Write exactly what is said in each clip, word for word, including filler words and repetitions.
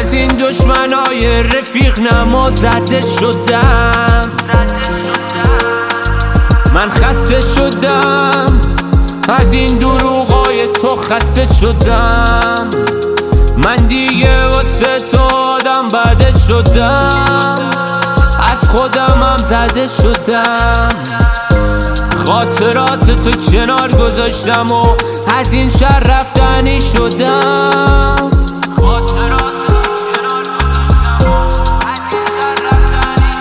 از این دشمنای رفیق نما زده شدم. من خسته شدم از این دروغای تو، خسته شدم. من دیگه واسه تو آدم بده شدم، از خودمم زده شدم. خاطرات تو کنار گذاشتم و از این شهر رفتنی شدم. خاطرات تو کنار گذاشتم و از این شهر رفتنی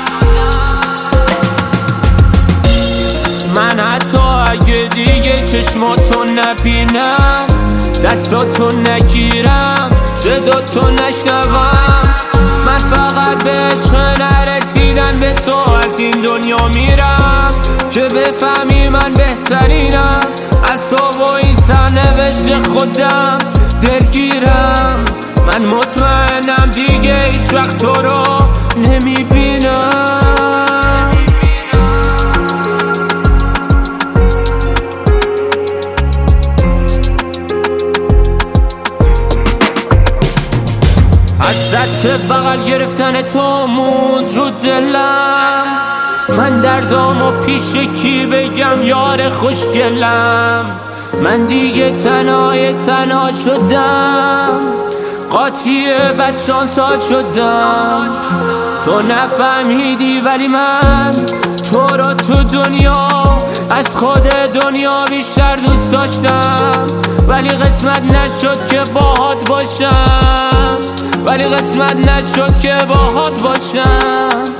شدم. من حتی اگه دیگه چشماتو نبینم، دستاتو نگیرم، صداتو نشنوم، من فقط به عشق نرسیدن به تو از این دنیا میرم که بفهمی من بهترینم. از تو و این سرنوشت خودم دلگیرم. من مطمئنم دیگه هیچ وقت تو رو نمیبینم. از سطح بغل گرفتن تو موند رو دلم. من دردامو پیش کی بگم یار خوشگلم. من دیگه تنهای تنها شدم، قاطی بدشانسا شدم. تو نفهمیدی ولی من تو رو تو دنیا از خود دنیا بیشتر دوست داشتم. ولی قسمت نشد که باهات باشم، ولی قسمت نشد که باهات باشم.